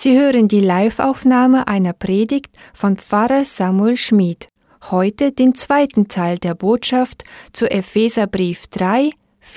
Sie hören die Live-Aufnahme einer Predigt von Pfarrer Samuel Schmid. Heute den zweiten Teil der Botschaft zu Epheserbrief 3,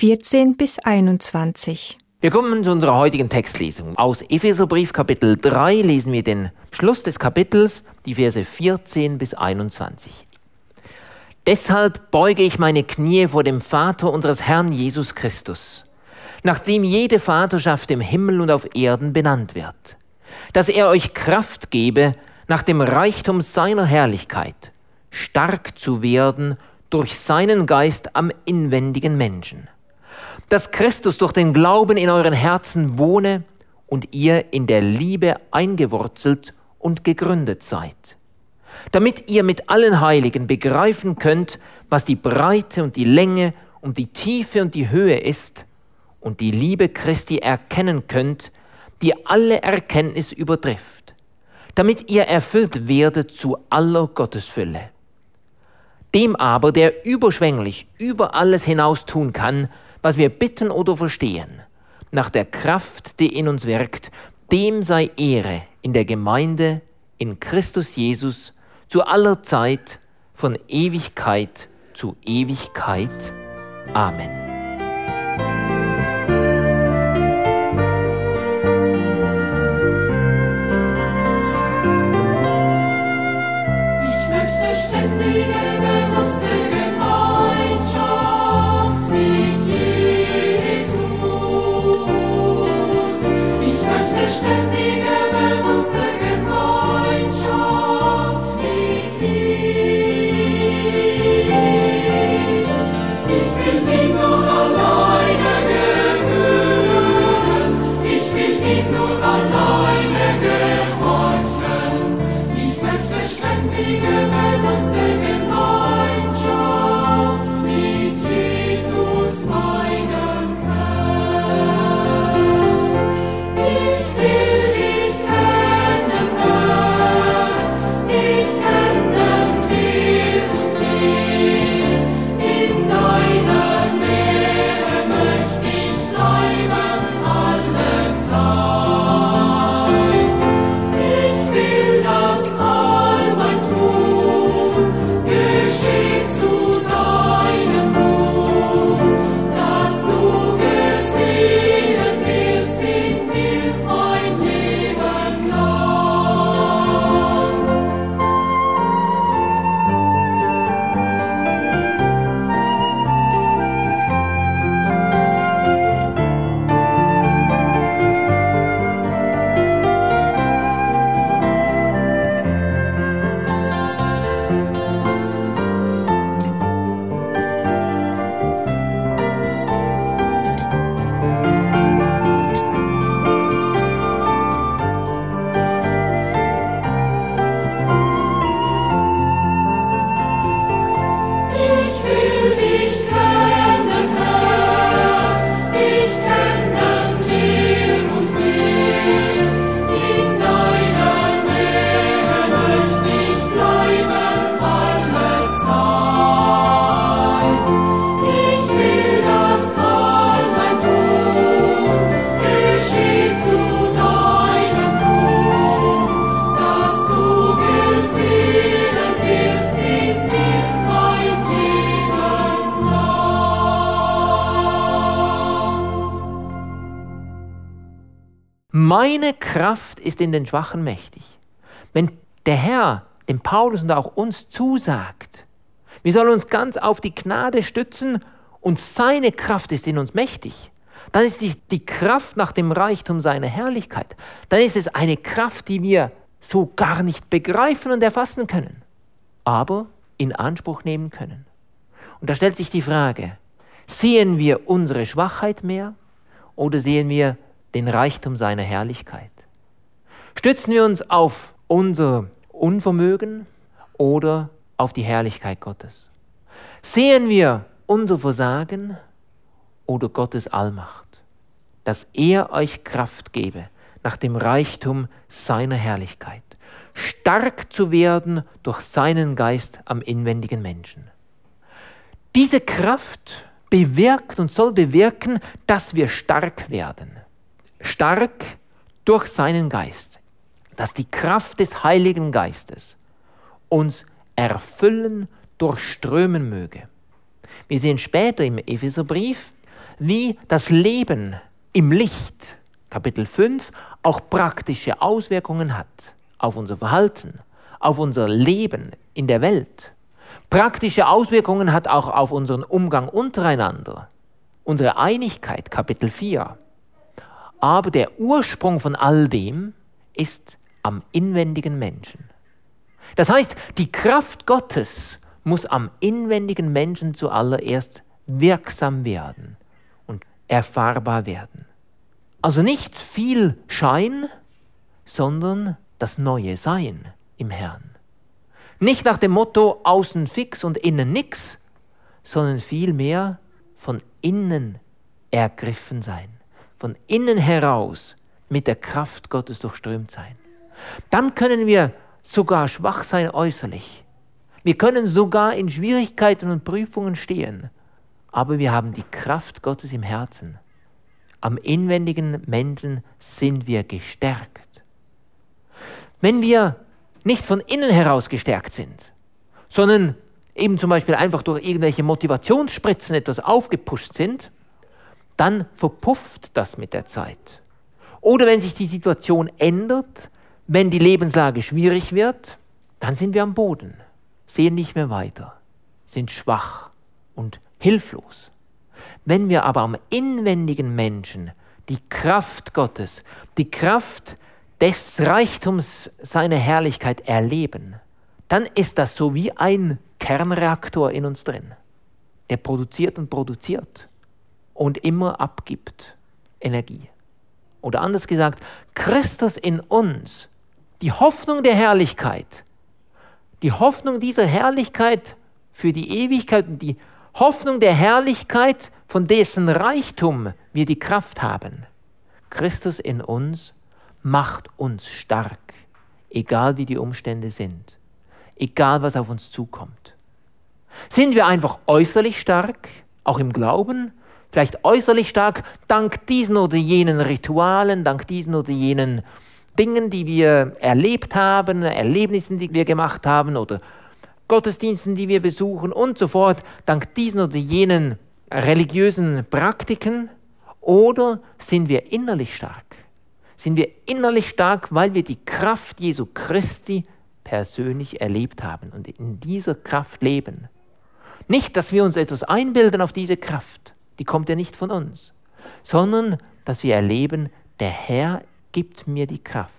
14-21. Wir kommen zu unserer heutigen Textlesung. Aus Epheserbrief Kapitel 3 lesen wir den Schluss des Kapitels, die Verse 14-21. Deshalb beuge ich meine Knie vor dem Vater unseres Herrn Jesus Christus, nachdem jede Vaterschaft im Himmel und auf Erden benannt wird, dass er euch Kraft gebe, nach dem Reichtum seiner Herrlichkeit, stark zu werden durch seinen Geist am inwendigen Menschen. Dass Christus durch den Glauben in euren Herzen wohne und ihr in der Liebe eingewurzelt und gegründet seid, damit ihr mit allen Heiligen begreifen könnt, was die Breite und die Länge und die Tiefe und die Höhe ist und die Liebe Christi erkennen könnt, die alle Erkenntnis übertrifft, damit ihr erfüllt werdet zu aller Gottesfülle. Dem aber, der überschwänglich über alles hinaus tun kann, was wir bitten oder verstehen, nach der Kraft, die in uns wirkt, dem sei Ehre in der Gemeinde, in Christus Jesus, zu aller Zeit, von Ewigkeit zu Ewigkeit. Amen. Meine Kraft ist in den Schwachen mächtig. Wenn der Herr dem Paulus und auch uns zusagt, wir sollen uns ganz auf die Gnade stützen und seine Kraft ist in uns mächtig, dann ist die Kraft nach dem Reichtum seiner Herrlichkeit. Dann ist es eine Kraft, die wir so gar nicht begreifen und erfassen können, aber in Anspruch nehmen können. Und da stellt sich die Frage, sehen wir unsere Schwachheit mehr oder sehen wir den Reichtum seiner Herrlichkeit? Stützen wir uns auf unser Unvermögen oder auf die Herrlichkeit Gottes? Sehen wir unser Versagen oder Gottes Allmacht, dass er euch Kraft gebe nach dem Reichtum seiner Herrlichkeit, stark zu werden durch seinen Geist am inwendigen Menschen. Diese Kraft bewirkt und soll bewirken, dass wir stark werden. Stark durch seinen Geist. dass die Kraft des Heiligen Geistes uns erfüllen, durchströmen möge. Wir sehen später im Epheserbrief, wie das Leben im Licht, Kapitel 5, auch praktische Auswirkungen hat auf unser Verhalten, auf unser Leben in der Welt. Praktische Auswirkungen hat auch auf unseren Umgang untereinander, unsere Einigkeit, Kapitel 4. Aber der Ursprung von all dem ist am inwendigen Menschen. Das heißt, die Kraft Gottes muss am inwendigen Menschen zuallererst wirksam werden und erfahrbar werden. Also nicht viel Schein, sondern das neue Sein im Herrn. Nicht nach dem Motto außen fix und innen nix, sondern vielmehr von innen ergriffen sein, von innen heraus mit der Kraft Gottes durchströmt sein. Dann können wir sogar schwach sein äußerlich. Wir können sogar in Schwierigkeiten und Prüfungen stehen, aber wir haben die Kraft Gottes im Herzen. Am inwendigen Menschen sind wir gestärkt. Wenn wir nicht von innen heraus gestärkt sind, sondern eben zum Beispiel einfach durch irgendwelche Motivationsspritzen etwas aufgepusht sind, dann verpufft das mit der Zeit. Oder wenn sich die Situation ändert, wenn die Lebenslage schwierig wird, dann sind wir am Boden, sehen nicht mehr weiter, sind schwach und hilflos. Wenn wir aber am inwendigen Menschen die Kraft Gottes, die Kraft des Reichtums seiner Herrlichkeit erleben, dann ist das so wie ein Kernreaktor in uns drin, der produziert und immer abgibt Energie. Oder anders gesagt, Christus in uns, die Hoffnung der Herrlichkeit, die Hoffnung dieser Herrlichkeit für die Ewigkeit und die Hoffnung der Herrlichkeit, von dessen Reichtum wir die Kraft haben. Christus in uns macht uns stark, egal wie die Umstände sind, egal was auf uns zukommt. Sind wir einfach äußerlich stark, auch im Glauben, vielleicht äußerlich stark, dank diesen oder jenen Ritualen, dank diesen oder jenen Dingen, die wir erlebt haben, Erlebnissen, die wir gemacht haben oder Gottesdiensten, die wir besuchen und so fort, dank diesen oder jenen religiösen Praktiken? Oder sind wir innerlich stark? Sind wir innerlich stark, weil wir die Kraft Jesu Christi persönlich erlebt haben und in dieser Kraft leben? Nicht, dass wir uns etwas einbilden auf diese Kraft, die kommt ja nicht von uns, sondern dass wir erleben, der Herr gibt mir die Kraft.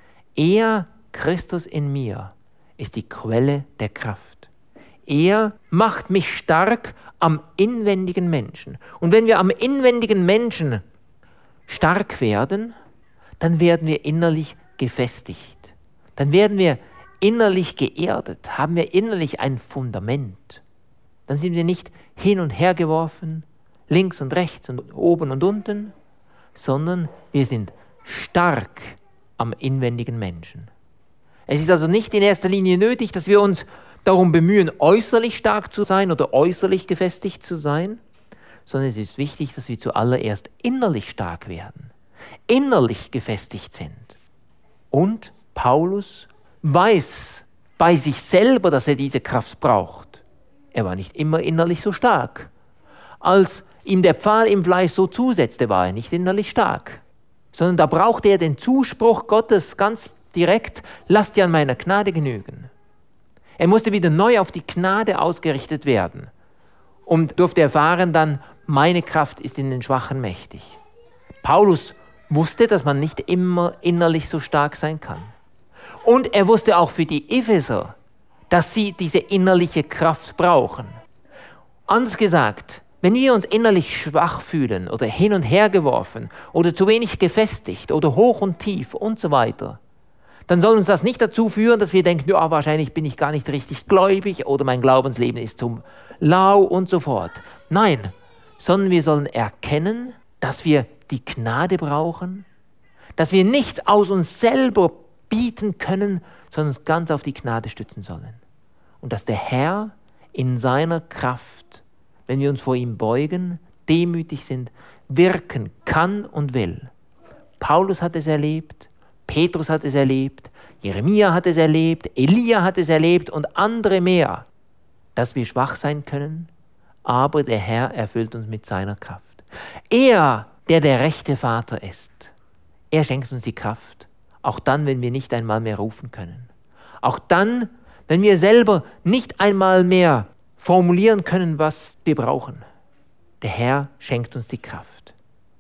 Er, Christus in mir, ist die Quelle der Kraft. Er macht mich stark am inwendigen Menschen. Und wenn wir am inwendigen Menschen stark werden, dann werden wir innerlich gefestigt. Dann werden wir innerlich geerdet, haben wir innerlich ein Fundament. Dann sind wir nicht hin und her geworfen, links und rechts und oben und unten, sondern wir sind stark am inwendigen Menschen. Es ist also nicht in erster Linie nötig, dass wir uns darum bemühen, äußerlich stark zu sein oder äußerlich gefestigt zu sein, sondern es ist wichtig, dass wir zuallererst innerlich stark werden, innerlich gefestigt sind. Und Paulus weiß bei sich selber, dass er diese Kraft braucht. Er war nicht immer innerlich so stark. Als ihm der Pfahl im Fleisch so zusetzte, war er nicht innerlich stark, sondern da brauchte er den Zuspruch Gottes ganz direkt: Lass dir an meiner Gnade genügen. Er musste wieder neu auf die Gnade ausgerichtet werden und durfte erfahren dann: Meine Kraft ist in den Schwachen mächtig. Paulus wusste, dass man nicht immer innerlich so stark sein kann. Und er wusste auch für die Epheser, dass sie diese innerliche Kraft brauchen. Anders gesagt, wenn wir uns innerlich schwach fühlen oder hin und her geworfen oder zu wenig gefestigt oder hoch und tief und so weiter, dann soll uns das nicht dazu führen, dass wir denken, ja, wahrscheinlich bin ich gar nicht richtig gläubig oder mein Glaubensleben ist zum lau und so fort. Nein, sondern wir sollen erkennen, dass wir die Gnade brauchen, dass wir nichts aus uns selber bieten können, sondern uns ganz auf die Gnade stützen sollen. Und dass der Herr in seiner Kraft, wenn wir uns vor ihm beugen, demütig sind, wirken kann und will. Paulus hat es erlebt, Petrus hat es erlebt, Jeremia hat es erlebt, Elia hat es erlebt und andere mehr, dass wir schwach sein können, aber der Herr erfüllt uns mit seiner Kraft. Er, der rechte Vater ist, er schenkt uns die Kraft, auch dann, wenn wir nicht einmal mehr rufen können. Auch dann, wenn wir selber nicht einmal mehr formulieren können, was wir brauchen. Der Herr schenkt uns die Kraft,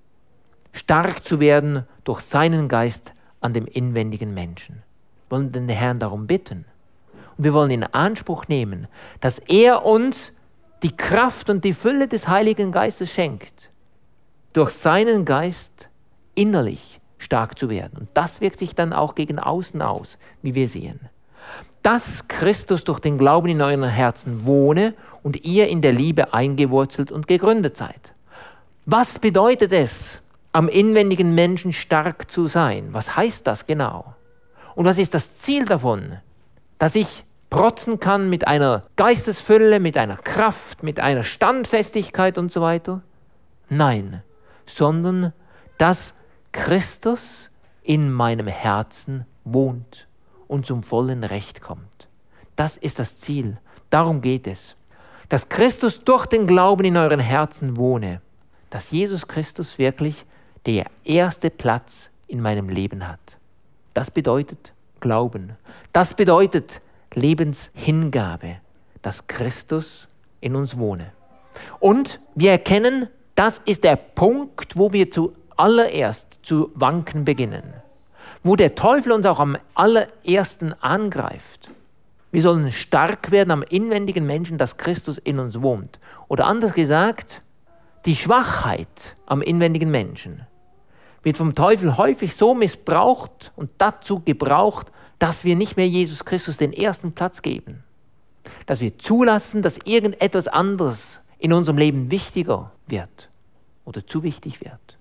stark zu werden durch seinen Geist an dem inwendigen Menschen. Wir wollen den Herrn darum bitten. Und wir wollen in Anspruch nehmen, dass er uns die Kraft und die Fülle des Heiligen Geistes schenkt, durch seinen Geist innerlich stark zu werden. Und das wirkt sich dann auch gegen außen aus, wie wir sehen. Dass Christus durch den Glauben in euren Herzen wohne und ihr in der Liebe eingewurzelt und gegründet seid. Was bedeutet es, am inwendigen Menschen stark zu sein? Was heißt das genau? Und was ist das Ziel davon? Dass ich protzen kann mit einer Geistesfülle, mit einer Kraft, mit einer Standfestigkeit und so weiter? Nein, sondern dass Christus in meinem Herzen wohnt und zum vollen Recht kommt. Das ist das Ziel. Darum geht es. Dass Christus durch den Glauben in euren Herzen wohne. Dass Jesus Christus wirklich der erste Platz in meinem Leben hat. Das bedeutet Glauben. Das bedeutet Lebenshingabe. Dass Christus in uns wohne. Und wir erkennen, das ist der Punkt, wo wir zuallererst zu wanken beginnen. Wo der Teufel uns auch am allerersten angreift. Wir sollen stark werden am inwendigen Menschen, dass Christus in uns wohnt. Oder anders gesagt, die Schwachheit am inwendigen Menschen wird vom Teufel häufig so missbraucht und dazu gebraucht, dass wir nicht mehr Jesus Christus den ersten Platz geben. Dass wir zulassen, dass irgendetwas anderes in unserem Leben wichtiger wird oder zu wichtig wird.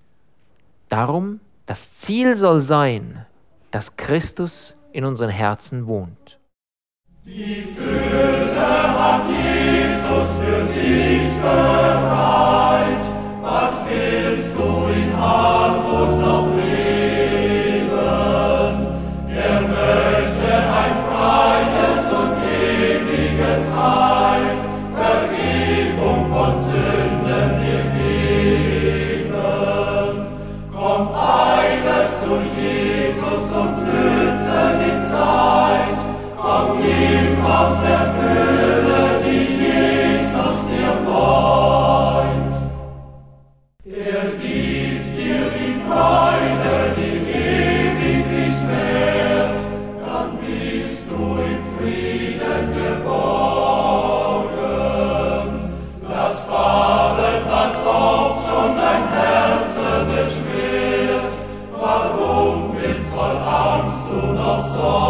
Darum, das Ziel soll sein, dass Christus in unseren Herzen wohnt. Die Fülle hat Jesus für dich bereit. Was willst du in Armut noch leben? Er möchte ein freies und ewiges Heil, Vergebung von Sünden dir geben. Komm, eile zu Jesus und nütze die Zeit. Komm, nimm aus der Fülle, die Jesus dir beut. Er gibt dir die Freude, die ewiglich währt, dann bist du in Frieden geborgen. Lass fahren, was oft schon dein Herz beschwert. Warum willst voll Angst du noch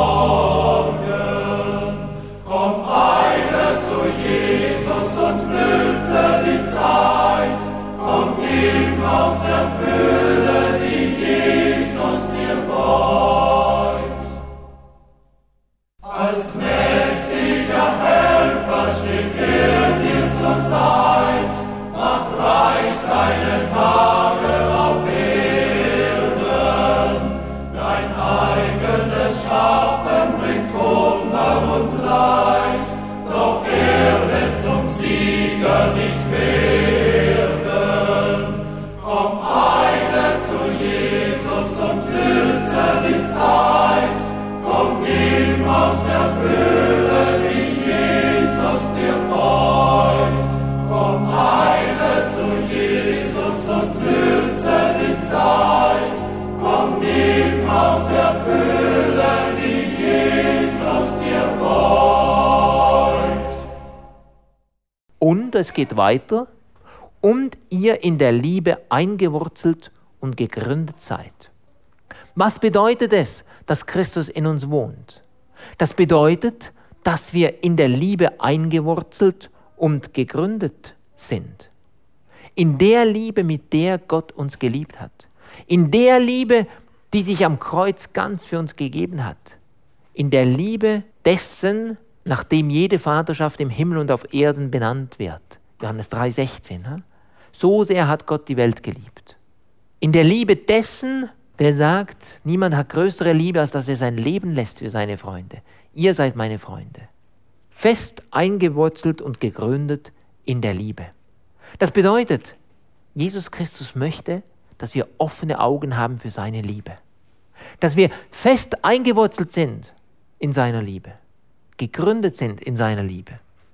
Sorgen? Komm, eile zu Jesus und nütze die Zeit. Komm, nimm aus der Fülle, die Jesus dir beut. Als mächtiger Helfer steht er dir zur Seit, macht reich deine Tage auf Erden. Dein eigenes Schaffen bringt Hunger und Leid, doch er lässt uns Sieger nicht werden. Komm, eile zu Jesus und nütze die Zeit. Komm, nimm aus der Fülle, die Jesus dir beut. Komm, eile zu Jesus und nütze die Zeit. Komm, nimm aus der Fülle, die Jesus dir beut. Und es geht weiter. Und ihr in der Liebe eingewurzelt und gegründet seid. Was bedeutet es, dass Christus in uns wohnt? Das bedeutet, dass wir in der Liebe eingewurzelt und gegründet sind. In der Liebe, mit der Gott uns geliebt hat. In der Liebe, die sich am Kreuz ganz für uns gegeben hat. In der Liebe dessen, nach dem jede Vaterschaft im Himmel und auf Erden benannt wird. Johannes 3,16. So sehr hat Gott die Welt geliebt. In der Liebe dessen, der sagt, niemand hat größere Liebe, als dass er sein Leben lässt für seine Freunde. Ihr seid meine Freunde. Fest eingewurzelt und gegründet in der Liebe. Das bedeutet, Jesus Christus möchte, dass wir offene Augen haben für seine Liebe. Dass wir fest eingewurzelt sind in seiner Liebe. Gegründet sind in seiner Liebe.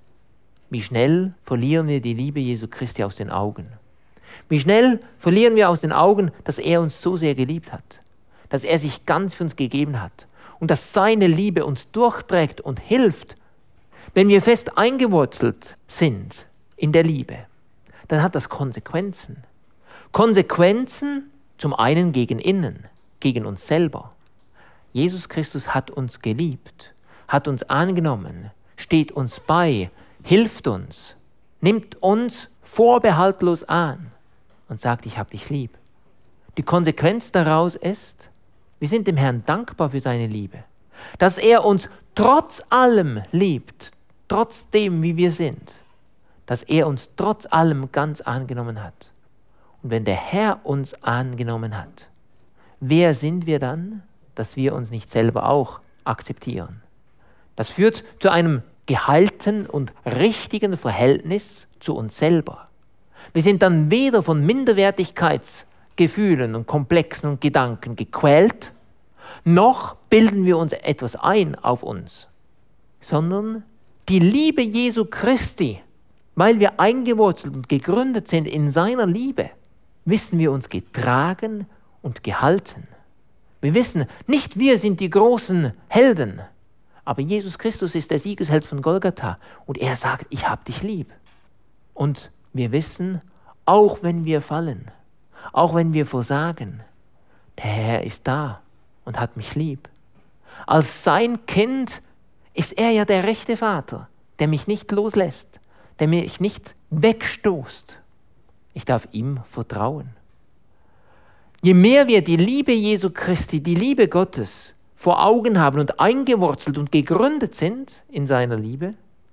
Wie schnell verlieren wir die Liebe Jesu Christi aus den Augen? Wie schnell verlieren wir aus den Augen, dass er uns so sehr geliebt hat, dass er sich ganz für uns gegeben hat und dass seine Liebe uns durchträgt und hilft. Wenn wir fest eingewurzelt sind in der Liebe, dann hat das Konsequenzen. Konsequenzen zum einen gegen innen, gegen uns selber. Jesus Christus hat uns geliebt, hat uns angenommen, steht uns bei, hilft uns, nimmt uns vorbehaltlos an und sagt, ich habe dich lieb. Die Konsequenz daraus ist, wir sind dem Herrn dankbar für seine Liebe, dass er uns trotz allem liebt, trotzdem wie wir sind, dass er uns trotz allem ganz angenommen hat. Und wenn der Herr uns angenommen hat, wer sind wir dann, dass wir uns nicht selber auch akzeptieren? Das führt zu einem gehaltenen und richtigen Verhältnis zu uns selber. Wir sind dann weder von Minderwertigkeitsgefühlen und Komplexen und Gedanken gequält, noch bilden wir uns etwas ein auf uns, sondern die Liebe Jesu Christi, weil wir eingewurzelt und gegründet sind in seiner Liebe, wissen wir uns getragen und gehalten. Wir wissen, nicht wir sind die großen Helden, aber Jesus Christus ist der Siegesheld von Golgatha und er sagt, ich habe dich lieb. Und wir wissen, auch wenn wir fallen, auch wenn wir versagen, der Herr ist da und hat mich lieb. Als sein Kind ist er ja der rechte Vater, der mich nicht loslässt, der mich nicht wegstoßt. Ich darf ihm vertrauen. Je mehr wir die Liebe Jesu Christi, die Liebe Gottes vor Augen haben und eingewurzelt und gegründet sind in seiner Liebe,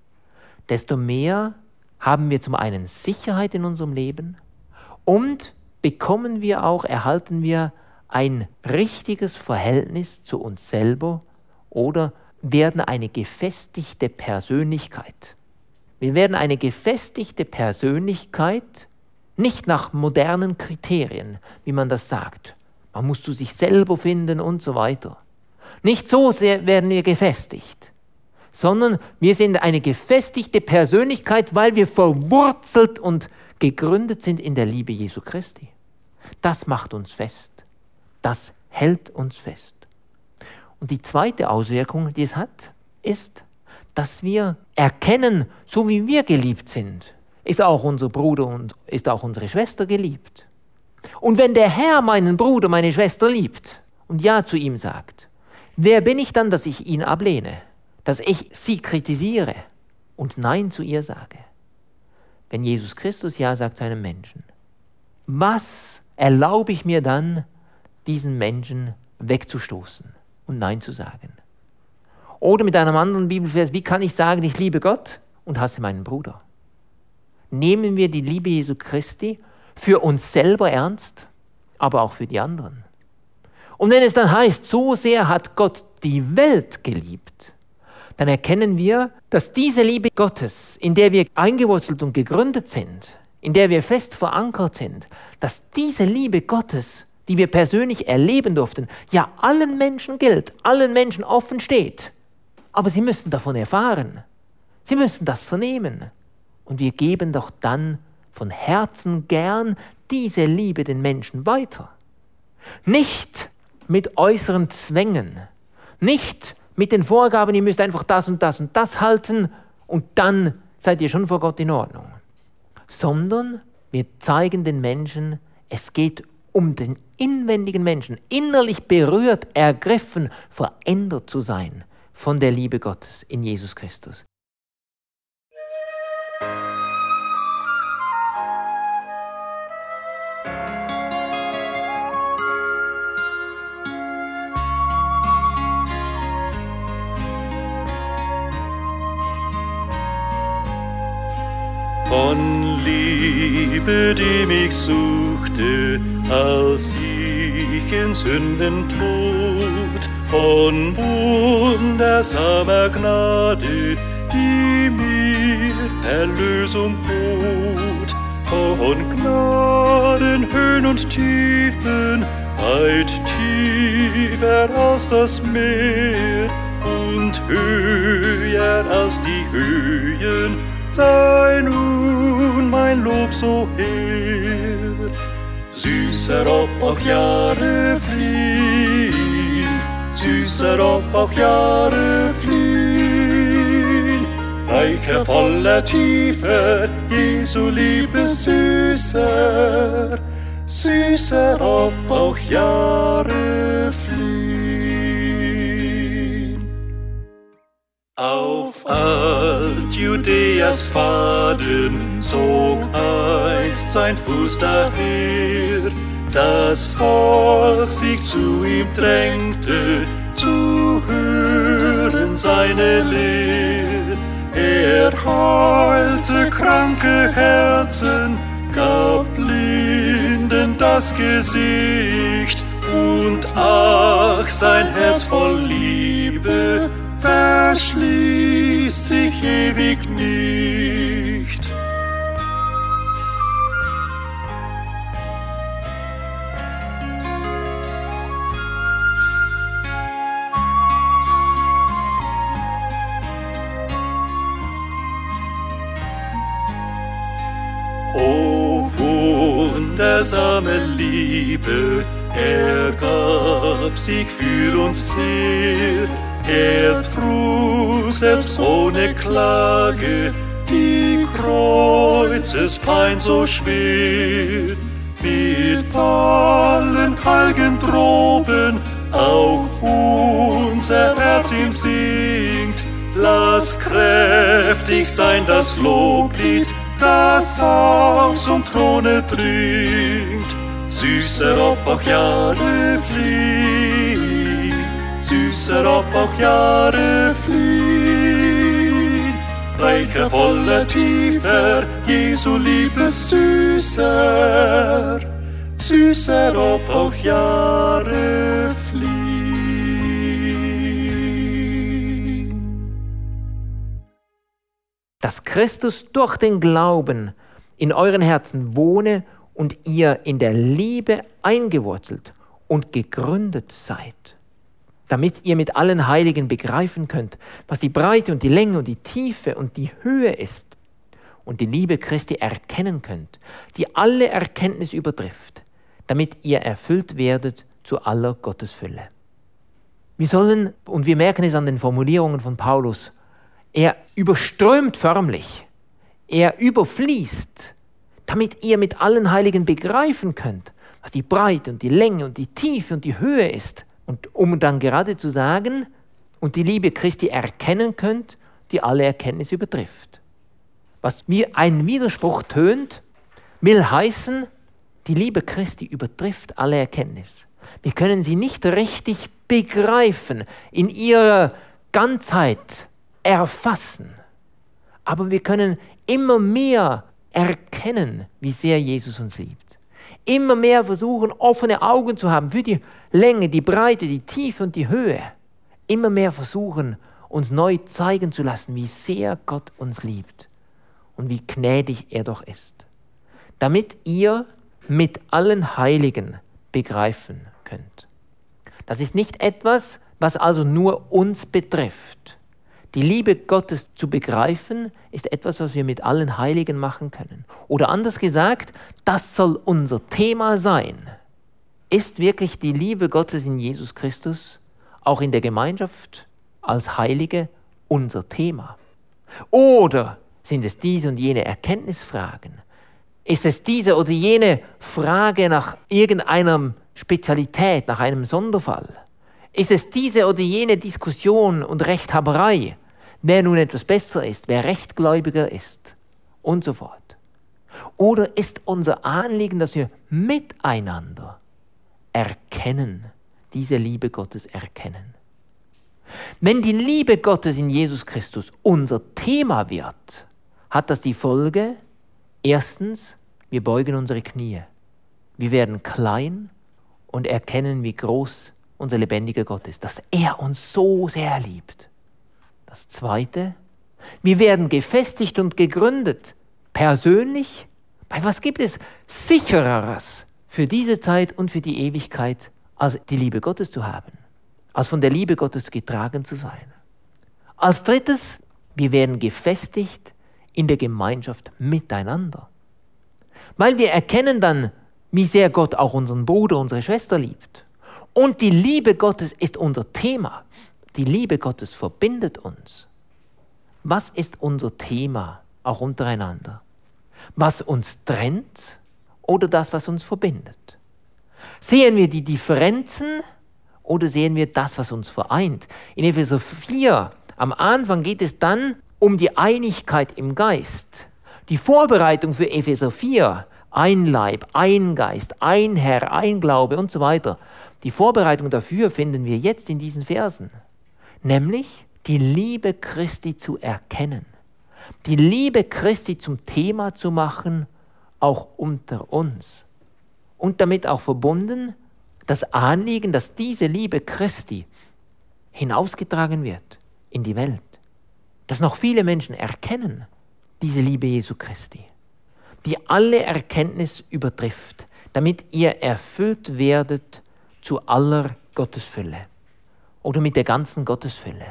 desto mehr haben wir zum einen Sicherheit in unserem Leben und erhalten wir ein richtiges Verhältnis zu uns selber oder werden eine gefestigte Persönlichkeit. Wir werden eine gefestigte Persönlichkeit, nicht nach modernen Kriterien, wie man das sagt. Man muss zu sich selber finden und so weiter. Nicht so sehr werden wir gefestigt, sondern wir sind eine gefestigte Persönlichkeit, weil wir verwurzelt und gegründet sind in der Liebe Jesu Christi. Das macht uns fest. Das hält uns fest. Und die zweite Auswirkung, die es hat, ist, dass wir erkennen, so wie wir geliebt sind, ist auch unser Bruder und ist auch unsere Schwester geliebt. Und wenn der Herr meinen Bruder, meine Schwester liebt und Ja zu ihm sagt, wer bin ich dann, dass ich ihn ablehne? Dass ich sie kritisiere und Nein zu ihr sage. Wenn Jesus Christus Ja sagt zu einem Menschen, was erlaube ich mir dann, diesen Menschen wegzustoßen und Nein zu sagen? Oder mit einem anderen Bibelvers, wie kann ich sagen, ich liebe Gott und hasse meinen Bruder? Nehmen wir die Liebe Jesu Christi für uns selber ernst, aber auch für die anderen. Und wenn es dann heißt, so sehr hat Gott die Welt geliebt, dann erkennen wir, dass diese Liebe Gottes, in der wir eingewurzelt und gegründet sind, in der wir fest verankert sind, dass diese Liebe Gottes, die wir persönlich erleben durften, ja allen Menschen gilt, allen Menschen offen steht. Aber sie müssen davon erfahren. Sie müssen das vernehmen. Und wir geben doch dann von Herzen gern diese Liebe den Menschen weiter. Nicht mit äußeren Zwängen, nicht mit den Vorgaben, ihr müsst einfach das und das und das halten und dann seid ihr schon vor Gott in Ordnung. Sondern wir zeigen den Menschen, es geht um den inwendigen Menschen, innerlich berührt, ergriffen, verändert zu sein von der Liebe Gottes in Jesus Christus. Von Liebe, die mich suchte, als in Sünden tot, von wundersamer Gnade, die mir Erlösung bot. Von Gnaden, Höhen und Tiefen, weit tiefer als das Meer und höher als die Höhen, sei nun mein Lob so hehr. Süßer, ob auch Jahre fliehen, süßer, ob auch Jahre fliehen, reicher, voller Tiefe, Jesu Liebe süßer, süßer, ob auch Jahre fliehen. Auf Alt-Judäas Pfaden zog einst sein Fuß daher, das Volk sich zu ihm drängte, zu hören seine Lehr. Er heilte kranke Herzen, gab Blinden das Gesicht, und ach, sein Herz voll Liebe verschließt sich ewig nicht. O wundersame Liebe, er gab sich für uns her. Er trug selbst ohne Klage die Kreuzespein so schwer. Mit allen Heiligen droben auch unser Herz ihm singt. Lass kräftig sein das Loblied, das auf zum Throne dringt. Süßer, ob auch Jahre fliehen, süßer, ob auch Jahre fliehen, reicher, voller Tiefer, Jesu Liebe süßer, süßer, ob auch Jahre fliehen. Dass Christus durch den Glauben in euren Herzen wohne und ihr in der Liebe eingewurzelt und gegründet seid, damit ihr mit allen Heiligen begreifen könnt, was die Breite und die Länge und die Tiefe und die Höhe ist, und die Liebe Christi erkennen könnt, die alle Erkenntnis übertrifft, damit ihr erfüllt werdet zu aller Gottesfülle. Wir sollen, und wir merken es an den Formulierungen von Paulus, er überströmt förmlich, er überfließt, damit ihr mit allen Heiligen begreifen könnt, was die Breite und die Länge und die Tiefe und die Höhe ist. Und um dann gerade zu sagen, und die Liebe Christi erkennen könnt, die alle Erkenntnis übertrifft. Was wie ein Widerspruch tönt, will heißen, die Liebe Christi übertrifft alle Erkenntnis. Wir können sie nicht richtig begreifen, in ihrer Ganzheit erfassen. Aber wir können immer mehr erkennen, wie sehr Jesus uns liebt. Immer mehr versuchen, offene Augen zu haben für die Länge, die Breite, die Tiefe und die Höhe. Immer mehr versuchen, uns neu zeigen zu lassen, wie sehr Gott uns liebt und wie gnädig er doch ist. Damit ihr mit allen Heiligen begreifen könnt. Das ist nicht etwas, was also nur uns betrifft. Die Liebe Gottes zu begreifen, ist etwas, was wir mit allen Heiligen machen können. Oder anders gesagt, das soll unser Thema sein. Ist wirklich die Liebe Gottes in Jesus Christus auch in der Gemeinschaft als Heilige unser Thema? Oder sind es diese und jene Erkenntnisfragen? Ist es diese oder jene Frage nach irgendeiner Spezialität, nach einem Sonderfall? Ist es diese oder jene Diskussion und Rechthaberei, wer nun etwas besser ist, wer rechtgläubiger ist und so fort? Oder ist unser Anliegen, dass wir miteinander erkennen, diese Liebe Gottes erkennen? Wenn die Liebe Gottes in Jesus Christus unser Thema wird, hat das die Folge, erstens, wir beugen unsere Knie. Wir werden klein und erkennen, wie groß unser lebendiger Gott ist, dass er uns so sehr liebt. Das Zweite, wir werden gefestigt und gegründet, persönlich. Weil was gibt es Sichereres für diese Zeit und für die Ewigkeit, als die Liebe Gottes zu haben, als von der Liebe Gottes getragen zu sein? Als Drittes, wir werden gefestigt in der Gemeinschaft miteinander. Weil wir erkennen dann, wie sehr Gott auch unseren Bruder, unsere Schwester liebt. Und die Liebe Gottes ist unser Thema. Die Liebe Gottes verbindet uns. Was ist unser Thema auch untereinander? Was uns trennt oder das, was uns verbindet? Sehen wir die Differenzen oder sehen wir das, was uns vereint? In Epheser 4, am Anfang geht es dann um die Einigkeit im Geist. Die Vorbereitung für Epheser 4, ein Leib, ein Geist, ein Herr, ein Glaube und so weiter. Die Vorbereitung dafür finden wir jetzt in diesen Versen. Nämlich die Liebe Christi zu erkennen. Die Liebe Christi zum Thema zu machen, auch unter uns. Und damit auch verbunden das Anliegen, dass diese Liebe Christi hinausgetragen wird in die Welt. Dass noch viele Menschen erkennen, diese Liebe Jesu Christi, die alle Erkenntnis übertrifft, damit ihr erfüllt werdet zu aller Gottesfülle oder mit der ganzen Gottesfülle.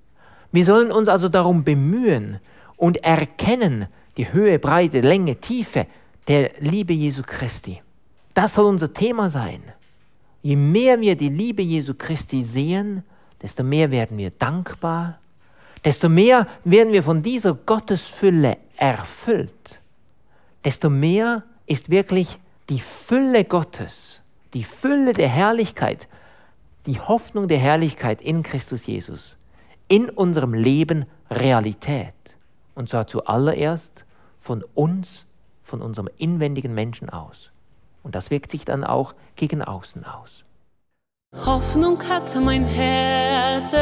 Wir sollen uns also darum bemühen und erkennen die Höhe, Breite, Länge, Tiefe der Liebe Jesu Christi. Das soll unser Thema sein. Je mehr wir die Liebe Jesu Christi sehen, desto mehr werden wir dankbar, desto mehr werden wir von dieser Gottesfülle erfüllt, desto mehr ist wirklich die Fülle Gottes, die Fülle der Herrlichkeit, die Hoffnung der Herrlichkeit in Christus Jesus in unserem Leben Realität. Und zwar zuallererst von uns, von unserem inwendigen Menschen aus. Und das wirkt sich dann auch gegen außen aus. Hoffnung hat mein Herz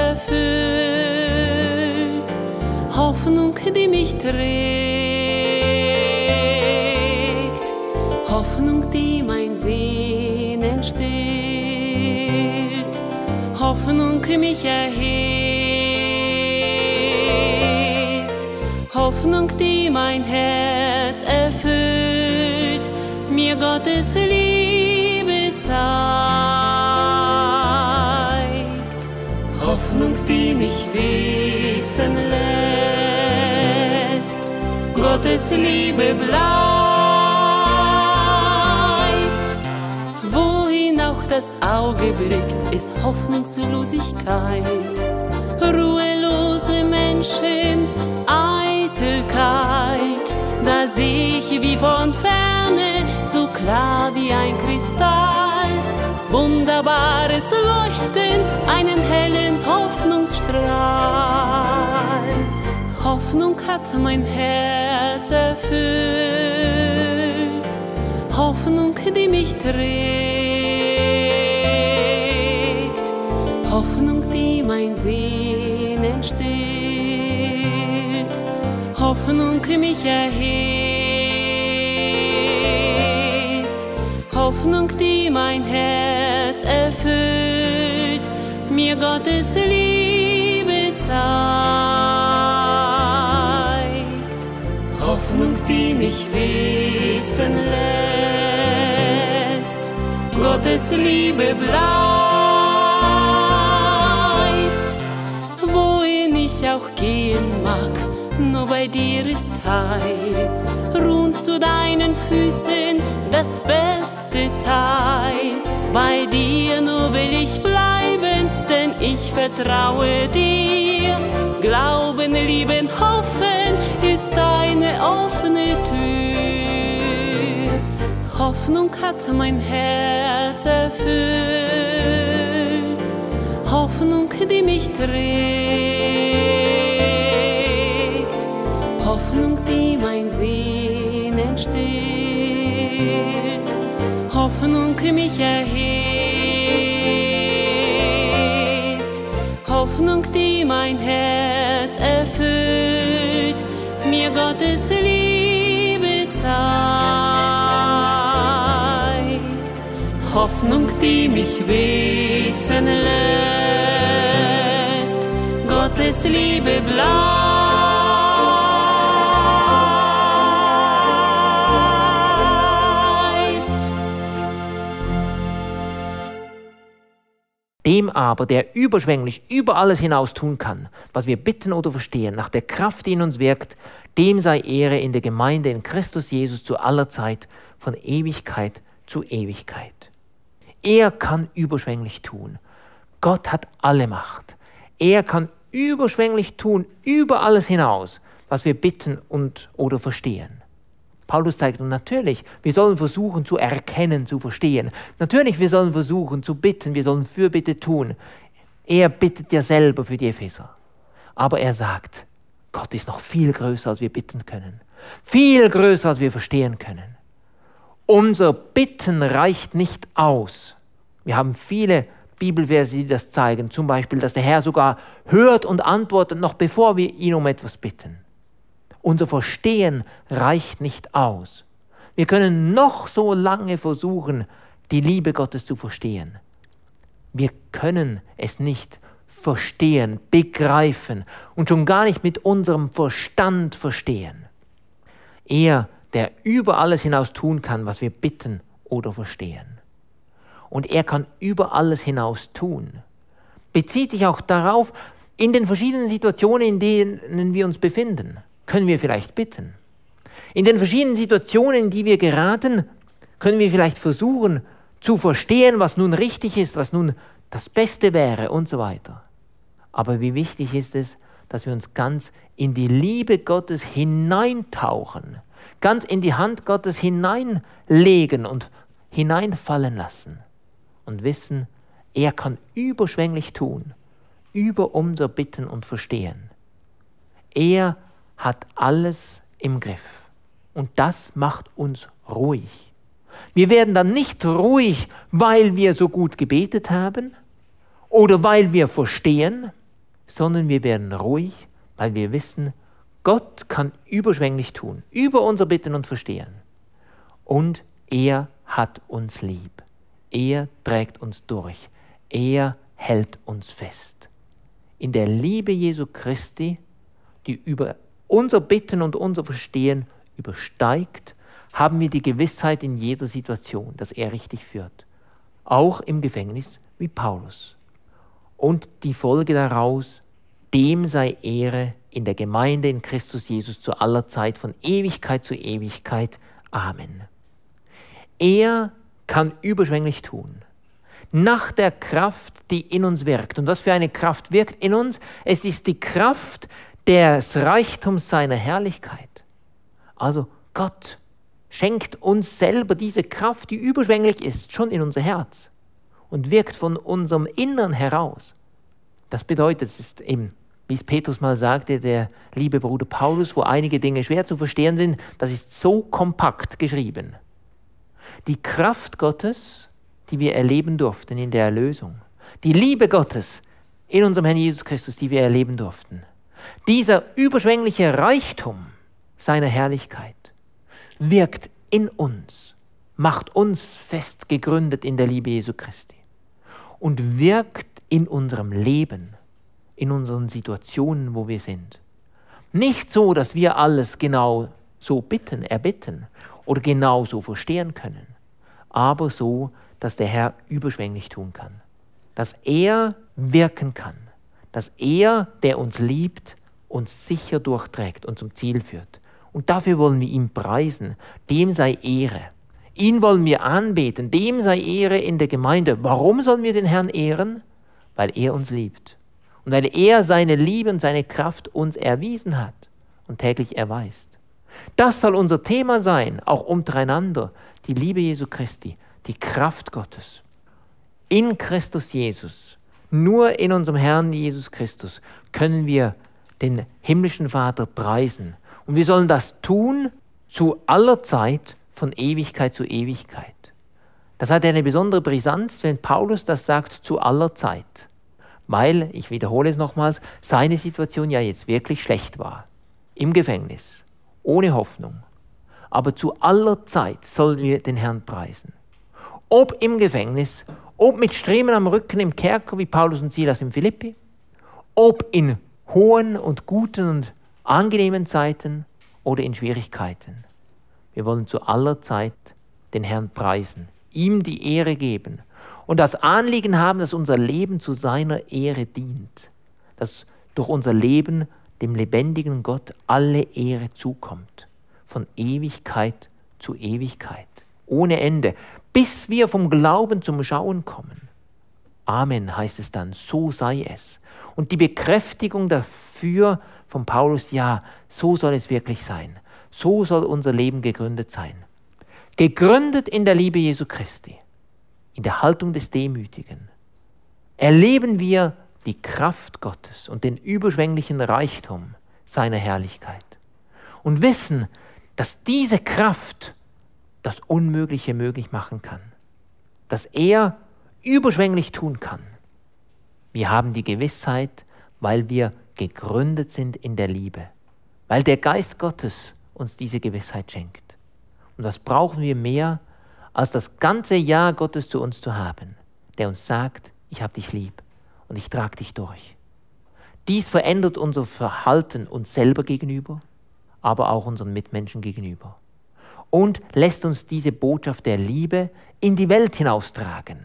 erfüllt, Hoffnung, die mich trägt, Hoffnung, die mein Sehnen stillt, Hoffnung, mich erhebt, Hoffnung, die mein Herz erfüllt, mir Gottes Liebe zeigt. Hoffnung, die mich wissen lässt, Gottes Liebe bleibt. Wohin auch das Auge blickt, ist Hoffnungslosigkeit. Ruhelose Menschen, Eitelkeit, da seh ich wie von Ferne, so klar wie ein Kristall, wunderbares Leuchten, einen hellen Hoffnungsstrahl. Hoffnung hat mein Herz erfüllt, Hoffnung, die mich trägt, Hoffnung, die mein Sehnen stillt, Hoffnung, mich erhebt, Hoffnung, die mein Herz erfüllt, mir Gottes Liebe zeigt. Hoffnung, die mich wissen lässt, Gottes Liebe bleibt. Wohin ich auch gehen mag, nur bei dir ist Heil. Ruhen zu deinen Füßen das beste Teil. Bei dir nur will ich bleiben, denn ich vertraue dir. Glauben, lieben, hoffen ist eine offene Tür. Hoffnung hat mein Herz erfüllt, Hoffnung, die mich trägt, Hoffnung, die mein Sehnen stillt, Hoffnung, mich erhebt, Hoffnung, die mein Herz erfüllt, mir Gottes Liebe zeigt. Hoffnung Hoffnung, die mich wissen lässt, Gottes Liebe bleibt. Dem aber, der überschwänglich über alles hinaus tun kann, was wir bitten oder verstehen, nach der Kraft, die in uns wirkt, dem sei Ehre in der Gemeinde in Christus Jesus zu aller Zeit, von Ewigkeit zu Ewigkeit. Er kann überschwänglich tun. Gott hat alle Macht. Er kann überschwänglich tun, über alles hinaus, was wir bitten oder verstehen. Paulus zeigt uns natürlich, wir sollen versuchen zu erkennen, zu verstehen. Natürlich, wir sollen versuchen zu bitten, wir sollen Fürbitte tun. Er bittet ja selber für die Epheser. Aber er sagt, Gott ist noch viel größer, als wir bitten können. Viel größer, als wir verstehen können. Unser Bitten reicht nicht aus. Wir haben viele Bibelverse, die das zeigen. Zum Beispiel, dass der Herr sogar hört und antwortet, noch bevor wir ihn um etwas bitten. Unser Verstehen reicht nicht aus. Wir können noch so lange versuchen, die Liebe Gottes zu verstehen. Wir können es nicht verstehen, begreifen und schon gar nicht mit unserem Verstand verstehen. Er, der über alles hinaus tun kann, was wir bitten oder verstehen. Und er kann über alles hinaus tun. Bezieht sich auch darauf, in den verschiedenen Situationen, in denen wir uns befinden, können wir vielleicht bitten. In den verschiedenen Situationen, in die wir geraten, können wir vielleicht versuchen zu verstehen, was nun richtig ist, was nun das Beste wäre und so weiter. Aber wie wichtig ist es, dass wir uns ganz in die Liebe Gottes hineintauchen, ganz in die Hand Gottes hineinlegen und hineinfallen lassen und wissen, er kann überschwänglich tun, über unser Bitten und Verstehen. Er hat alles im Griff. Und das macht uns ruhig. Wir werden dann nicht ruhig, weil wir so gut gebetet haben oder weil wir verstehen, sondern wir werden ruhig, weil wir wissen, Gott kann überschwänglich tun, über unser Bitten und Verstehen. Und er hat uns lieb. Er trägt uns durch. Er hält uns fest. In der Liebe Jesu Christi, die über unser Bitten und unser Verstehen übersteigt, haben wir die Gewissheit in jeder Situation, dass er richtig führt. Auch im Gefängnis wie Paulus. Und die Folge daraus, dem sei Ehre in der Gemeinde in Christus Jesus zu aller Zeit, von Ewigkeit zu Ewigkeit. Amen. Er kann überschwänglich tun. Nach der Kraft, die in uns wirkt. Und was für eine Kraft wirkt in uns? Es ist die Kraft des Reichtums seiner Herrlichkeit. Also Gott schenkt uns selber diese Kraft, die überschwänglich ist, schon in unser Herz und wirkt von unserem Innern heraus. Das bedeutet, es ist eben, wie es Petrus mal sagte, der liebe Bruder Paulus, wo einige Dinge schwer zu verstehen sind, das ist so kompakt geschrieben. Die Kraft Gottes, die wir erleben durften in der Erlösung, die Liebe Gottes in unserem Herrn Jesus Christus, die wir erleben durften, dieser überschwängliche Reichtum seiner Herrlichkeit wirkt in uns, macht uns fest gegründet in der Liebe Jesu Christi und wirkt in unserem Leben, in unseren Situationen, wo wir sind. Nicht so, dass wir alles genau so erbitten oder genau so verstehen können, aber so, dass der Herr überschwänglich tun kann, dass er wirken kann, dass er, der uns liebt, uns sicher durchträgt und zum Ziel führt. Und dafür wollen wir ihn preisen. Dem sei Ehre. Ihn wollen wir anbeten. Dem sei Ehre in der Gemeinde. Warum sollen wir den Herrn ehren? Weil er uns liebt. Und weil er seine Liebe und seine Kraft uns erwiesen hat und täglich erweist. Das soll unser Thema sein, auch untereinander. Die Liebe Jesu Christi, die Kraft Gottes. In Christus Jesus, nur in unserem Herrn Jesus Christus, können wir den himmlischen Vater preisen. Und wir sollen das tun zu aller Zeit, von Ewigkeit zu Ewigkeit. Das hat eine besondere Brisanz, wenn Paulus das sagt, zu aller Zeit. Weil, ich wiederhole es nochmals, seine Situation ja jetzt wirklich schlecht war. Im Gefängnis, ohne Hoffnung. Aber zu aller Zeit sollen wir den Herrn preisen. ob im Gefängnis, ob mit Striemen am Rücken im Kerker wie Paulus und Silas in Philippi, ob in hohen und guten und angenehmen Zeiten oder in Schwierigkeiten. Wir wollen zu aller Zeit den Herrn preisen, ihm die Ehre geben und das Anliegen haben, dass unser Leben zu seiner Ehre dient, dass durch unser Leben dem lebendigen Gott alle Ehre zukommt, von Ewigkeit zu Ewigkeit, ohne Ende, bis wir vom Glauben zum Schauen kommen. Amen heißt es dann, so sei es. Und die Bekräftigung dafür von Paulus, ja, so soll es wirklich sein. So soll unser Leben gegründet sein. Gegründet in der Liebe Jesu Christi, in der Haltung des Demütigen, erleben wir die Kraft Gottes und den überschwänglichen Reichtum seiner Herrlichkeit und wissen, dass diese Kraft das Unmögliche möglich machen kann, dass er überschwänglich tun kann. Wir haben die Gewissheit, weil wir gegründet sind in der Liebe, weil der Geist Gottes uns diese Gewissheit schenkt. Und was brauchen wir mehr, als das ganze Ja Gottes zu uns zu haben, der uns sagt, ich habe dich lieb und ich trage dich durch. Dies verändert unser Verhalten uns selber gegenüber, aber auch unseren Mitmenschen gegenüber. Und lässt uns diese Botschaft der Liebe in die Welt hinaustragen.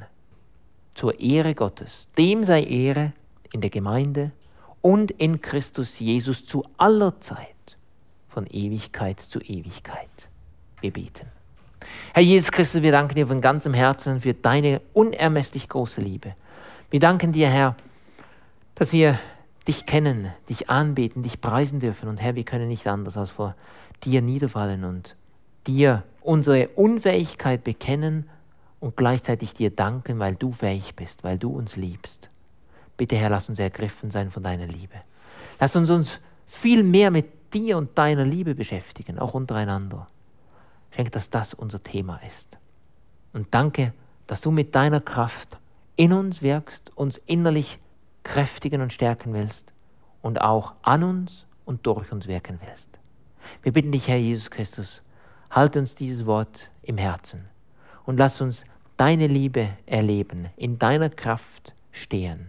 Zur Ehre Gottes. Dem sei Ehre in der Gemeinde und in Christus Jesus zu aller Zeit, von Ewigkeit zu Ewigkeit. Wir beten. Herr Jesus Christus, wir danken dir von ganzem Herzen für deine unermesslich große Liebe. Wir danken dir, Herr, dass wir dich kennen, dich anbeten, dich preisen dürfen. Und Herr, wir können nicht anders als vor dir niederfallen und dir unsere Unfähigkeit bekennen und gleichzeitig dir danken, weil du fähig bist, weil du uns liebst. Bitte, Herr, lass uns ergriffen sein von deiner Liebe. Lass uns viel mehr mit dir und deiner Liebe beschäftigen, auch untereinander. Schenk, dass das unser Thema ist. Und danke, dass du mit deiner Kraft in uns wirkst, uns innerlich kräftigen und stärken willst und auch an uns und durch uns wirken willst. Wir bitten dich, Herr Jesus Christus, halte uns dieses Wort im Herzen und lass uns deine Liebe erleben, in deiner Kraft stehen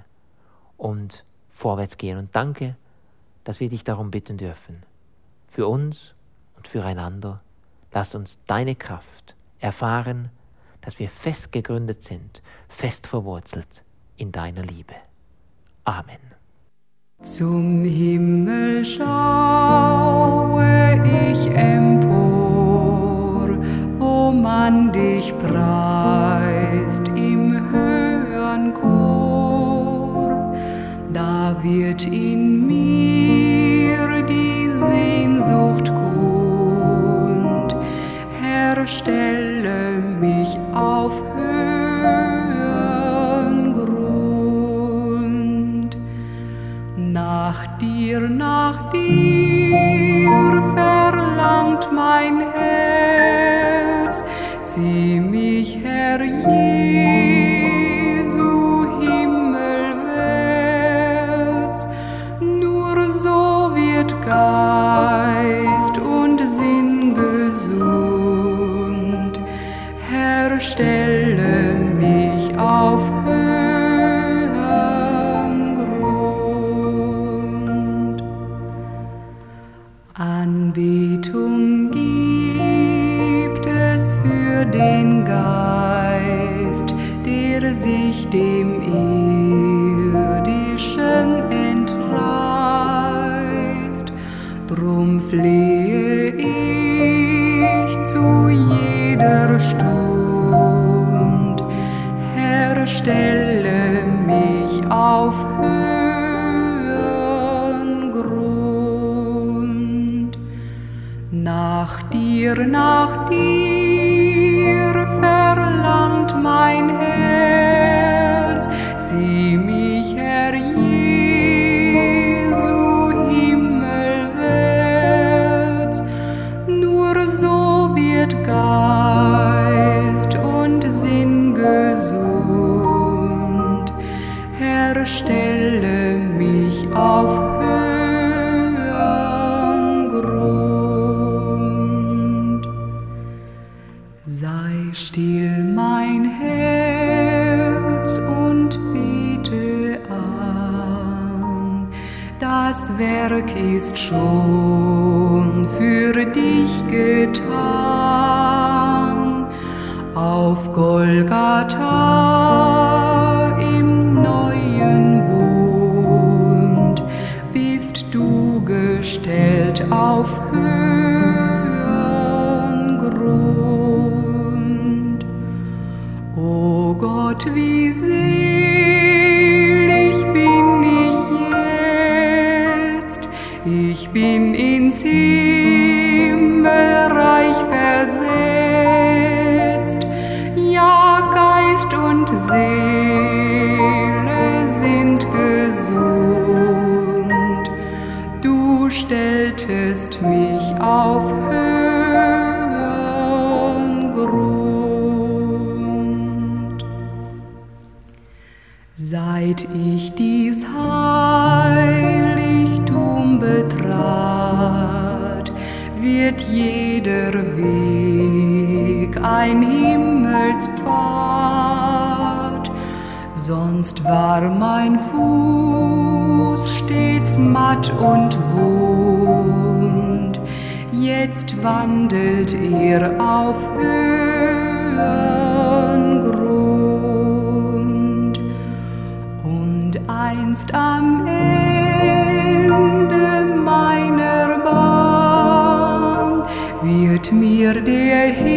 und vorwärts gehen. Und danke, dass wir dich darum bitten dürfen. Für uns und füreinander, lass uns deine Kraft erfahren, dass wir fest gegründet sind, fest verwurzelt in deiner Liebe. Amen. Zum Himmel schaue ich empor, wo man dich preist im höheren Chor. Da wird in mir die Sehnsucht kund, Herr, stelle mich auf höheren Grund. Nach dir verlangt mein Herz, zieh mich, Herr Jesu, himmelwärts. Nur so wird Geist und Sinn gesund. Herr, stelle mich auf höheren Grund. Anbetung gibt es für den Geist, der sich dem Irdischen entreißt. Drum flehe ich zu jeder Stund, Herr, stelle mich auf höheren Grund. Nach dir verlangt mein Herz, zieh mich, Herr Jesu, himmelwärts. Nur so wird Geist und Sinn gesund. Herr, stelle mich auf höheren Grund. das Werk ist schon für dich getan. Auf Golgatha im neuen Bund bist du gestellt auf höheren Grund. O Gott, wie selig bin ich jetzt, ich bin ins Himmelreich versetzt, ja, Geist und Seele sind gesund. Du stelltest mich auf höheren Grund. Seit ich dies Heiligtum betrat, wird jeder Weg ein Himmelspfad. Sonst war mein Fuß stets matt und wund, jetzt wandelt er auf höheren Grund. Und einst am Ende meiner Bahn wird mir der